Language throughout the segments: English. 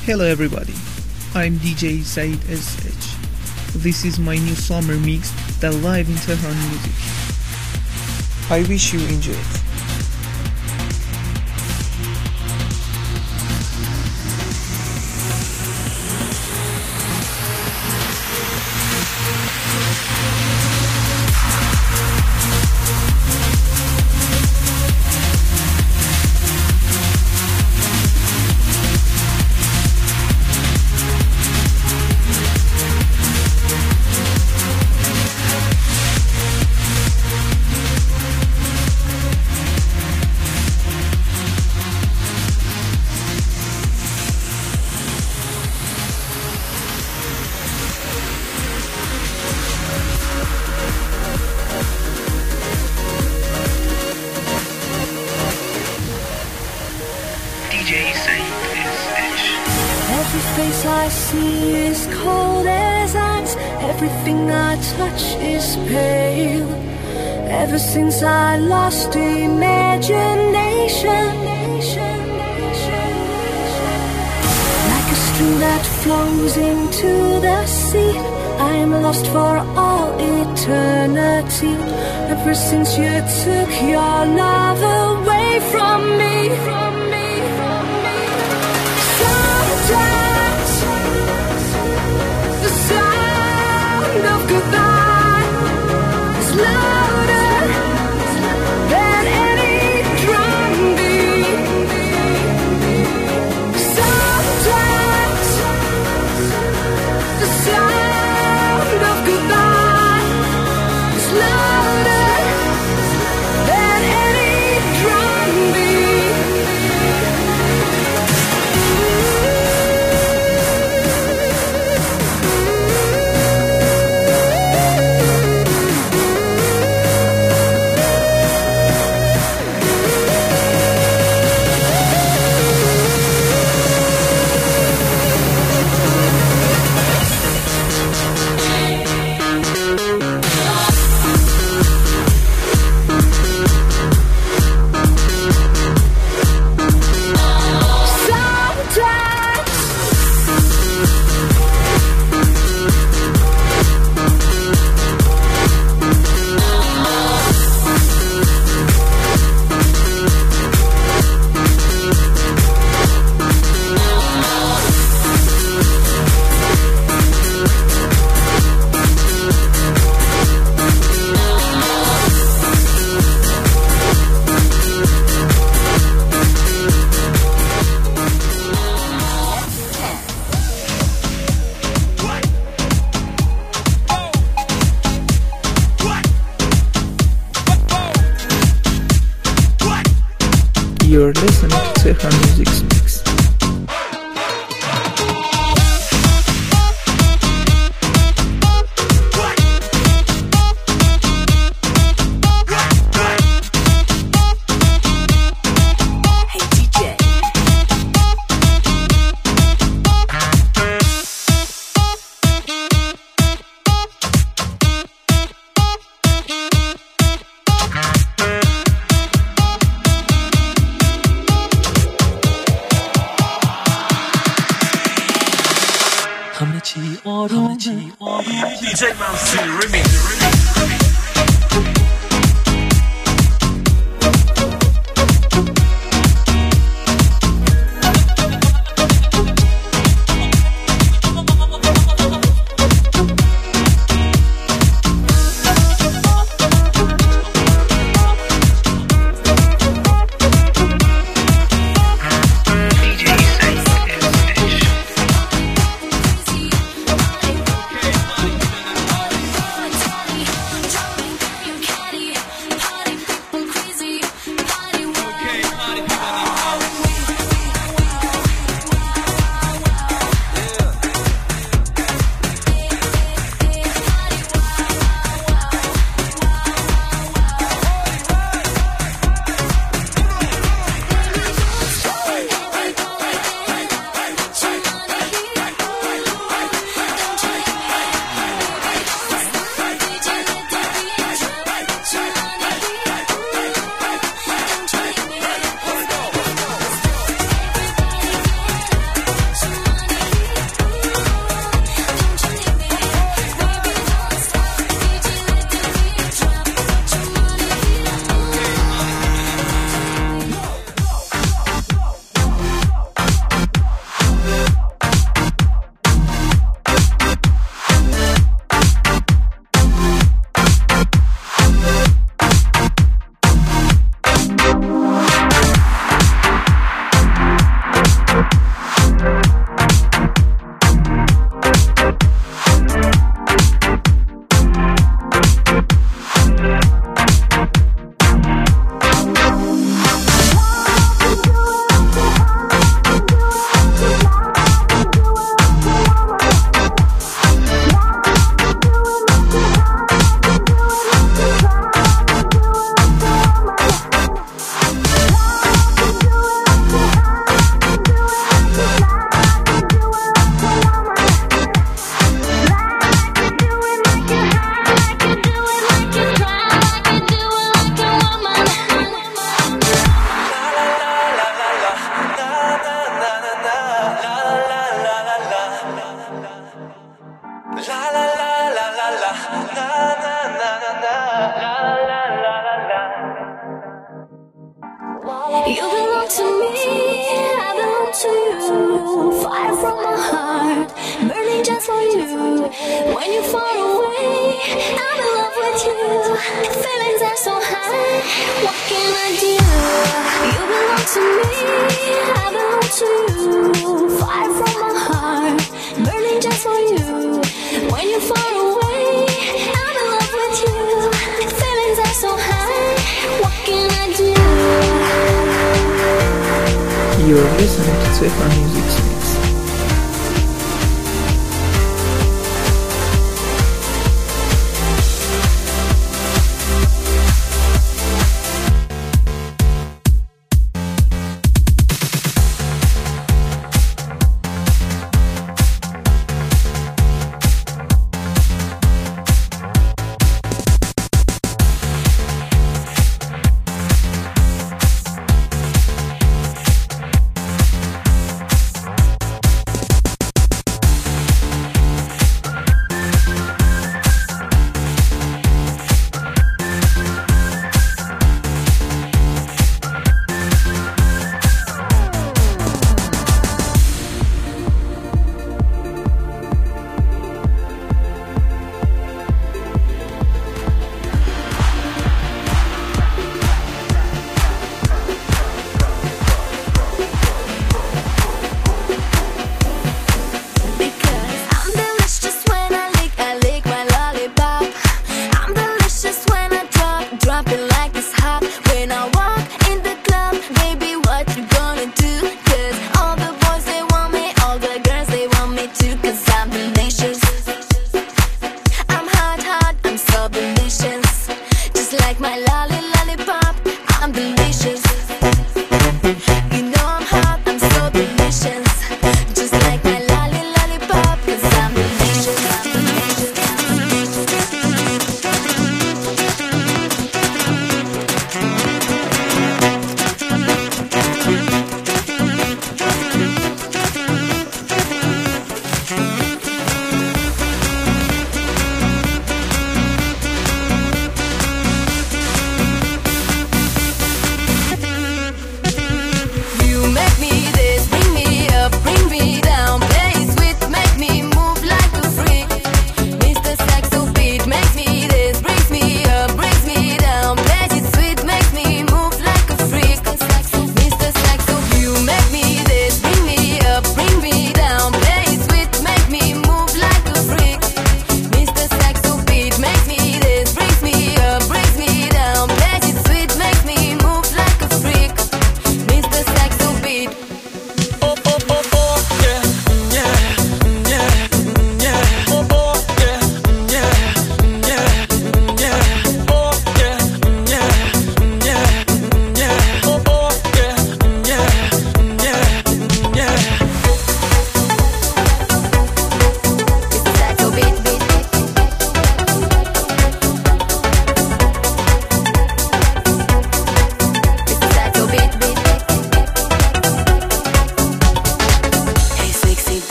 Hello everybody, I'm DJ Said SH. This is my new summer mix, The Live in Tehran Music. I wish you enjoy it. Every face I see is cold as ice. Everything I touch is pale. Ever since I lost imagination, like a stream that flows into the sea, I am lost for all eternity. Ever since you took your love away from me. Sometimes the sound of goodbye is louder than any drum beat. Sometimes the sound of goodbye is louder than any drum beat. You're listening to Tehran Music Mix. DJ Mansour Remix. Try You belong to me, I belong to you. Fire from my heart, burning just for you. When you're far away, I'm in love with you. Feelings are so high, what can I do? You belong to me, I belong to you. Fire from my heart, burning just for you. When you're far away, I'm in love with you. Feelings are so high, what can I do? You're listening to Tehran Music Mix.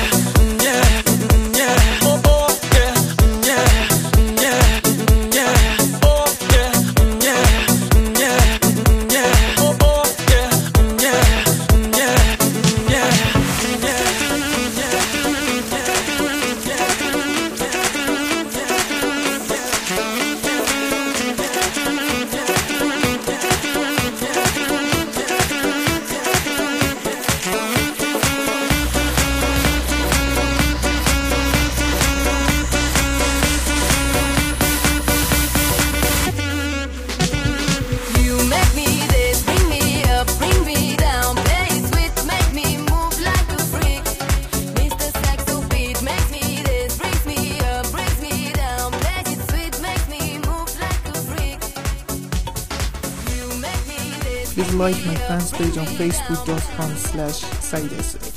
Yeah. like my fans page on facebook.com/SaidSH.